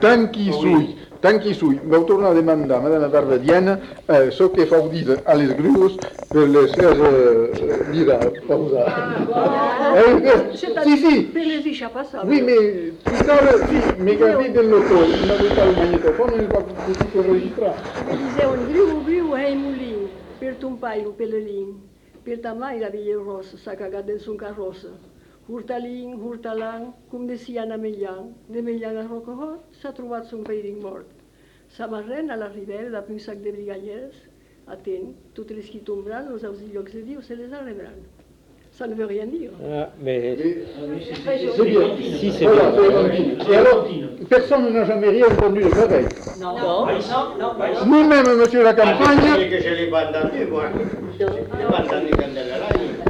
tant qui sui, vau tornar a demandar a Madame Barbadiana so che fa dire alle grues per le mirar, pausar. Si. Per les échappassables. Oui, mais tout à l'heure, mais quand il l'auto, il n'avait pas le magnétophone, il n'a pas pu enregistrer. Mi disait un griu, hai mulin, per ton pai o pelelin, per ta mai la vieille rossa, sa cagada son carroça. Hurtalin, hurtalan, cum decía na Mellan, de Mellan a Rocahot, s'ha trobat son peiring mort. Sa marraine a la ribera, d'après un sac de brigadiers, attent, toutes les qui tomberan, aux auxiliaires de Dieu, se les enlèveran. Ça ne veut rien dire. Ah, mais C'est bien. si, c'est Voilà, bien. et alors, personne n'a jamais rien entendu de pareil. Non. Ni même monsieur la campagne. Que je l'ai pas entendu, moi. Je l'ai pas entendu quand elle est là.